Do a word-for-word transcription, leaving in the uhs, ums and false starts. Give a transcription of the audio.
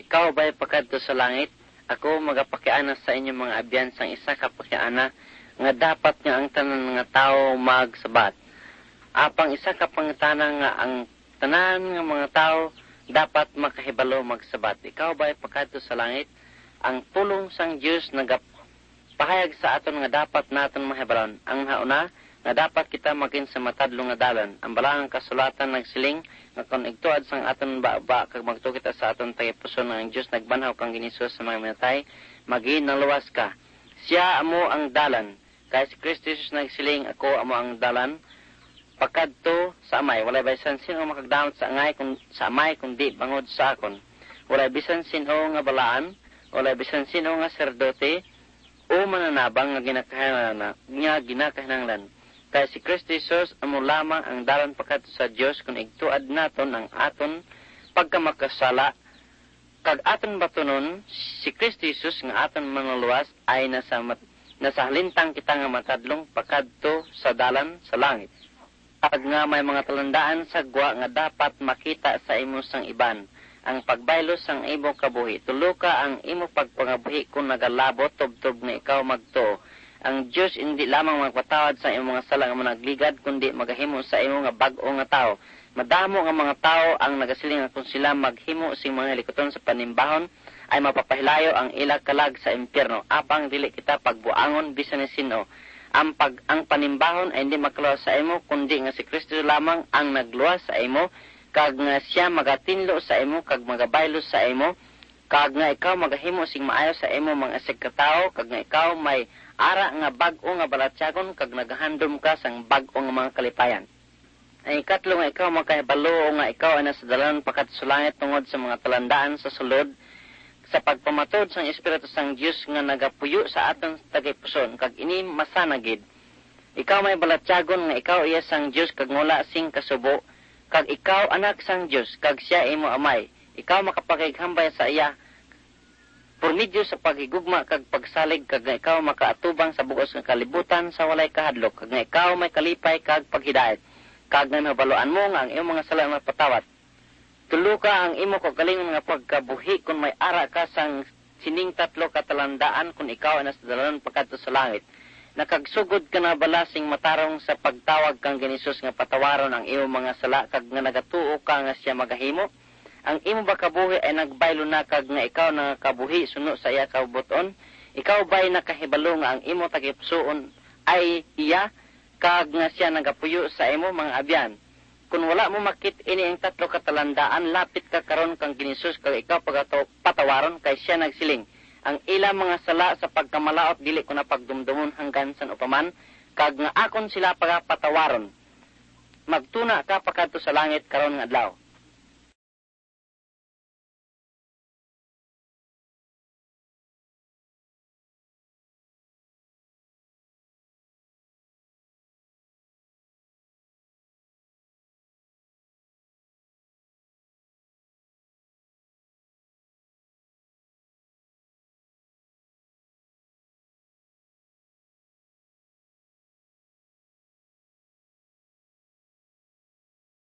ikaw ba'y pakadto sa langit? Ako magapakiana sa inyong mga abyan sang isa ka pakiana nga dapat nga ang tanan nga tao magsabat. Apang isa ka pangutana nga ang tanan nga mga tao dapat makahibalo magsabat. Ikaw ba'y pakadto sa langit? Ang pulong sang Dios nagapahayag sa aton nga dapat naton mahibalon. Ang hauna nga dapat kita maging sa matadlo nga dalan. Ang balang kasulatan nagsiling nga kung igtuad sang aton baba kag magtuo kita sa aton tagipuson nga ang Dios nagbanhaw kang ginisus sa mga minatay, magi naluwas ka. Siya amo ang dalan. Kay si Kristo Jesus nagsiling, ako amo ang dalan pakadto sa amay. Walay bisan sino makagdamot sa angay kung sa amay kundi bangod sa akon. Walay bisan sino nga balaan, walay bisan sino nga serdote o mananabang nga ginakahinanglan nga ginakahinanglan. Kaya si Kristo Jesus amo lamang ang dalan pakadto sa Dios kung igtuad naton ang aton pagkamakasala. Kag aton batunon si Kristo Jesus nga aton manuluwas ay nasa mat, nasa halintang kita nga matadlong pakadto sa dalan sa langit. Kag nga may mga talandaan sa gwa nga dapat makita sa imo sang iban. Ang pagbaylo sang imo kabuhi. Tulo ka ang imo pagpangabuhi kung nagalabot tubtob nga ikaw magtuo. Ang Diyos hindi lamang magpatawad sa imo mga sala nga managligad, kundi magahimo sa imo nga bag-o nga tao. Madamo nga mga tao ang nagasiling nga kung sila maghimo sing mga likuton sa panimbahon, ay mapapahilayo ang ila kalag sa impyerno. Apang dili kita pagbuangon bisan ni sino. Ang pag ang panimbahon ay hindi makluwas sa imo, kundi nga si Kristo lamang ang nagluwas sa imo, kag nga siya magatinlo sa imo, kag magabaylo sa imo, kag nga ikaw magahimo sing maayo sa imo mga asig katao, kag nga ikaw may ara nga bag-o nga balatyagon, kag nagahandom ka sang bag-o nga mga kalipayan. Ang ikatlo nga ikaw makahibalo nga ikaw ay nasa dalan pakat sa langit tungod sa mga talandaan sa sulod, sa pagpamatod sang Espiritu sang Dios nga nagapuyo sa aton tagipuson, kag ini masanagid. Ikaw may balatyagon nga ikaw iya sang Dios kag wala sing kasubo, kag ikaw anak sang Dios, kag siya imo amay. Ikaw makapakighambay sa iya por medyo sa paghigugma kag pagsalig, kag nga ikaw makaatubang sa buos nga kalibutan sa walay kahadlok, kag nga ikaw may kalipay kag paghidayat, kag nga mabaluan mo nga ang iyong mga sala mapatawat. Tulo ka ang imo kagalingon nga pagkabuhi kung may ara ka sang sining tatlo katalandaan kung ikaw ay nasa dalan pakadto sa langit. Nakagsugod ka na balasing matarong sa pagtawag kang ginisus nga patawaron ang imo mga sala, kag nga nagatuo ka nga siya magahimo. Ang imo ba kabuhi ay nagbaylo na, kag nga ikaw nakabuhi suno sa iya kabuton? Ikaw ba'y nakahibalo nga ang imo tagipsuon ay iya, kag nga siya nagapuyo sa imo mga abyan? Kung wala mo makit ini ang tatlo katalandaan, lapit ka karon kang ginisus, kag ikaw pagpatawaron kay siya nagsiling. Ang ila mga sala sa pagkamalaot dili ko na pagdumdumon hanggan san upaman, kag nga akon sila pagpatawaron. Magtuna ka pakadto sa langit karon nga adlaw.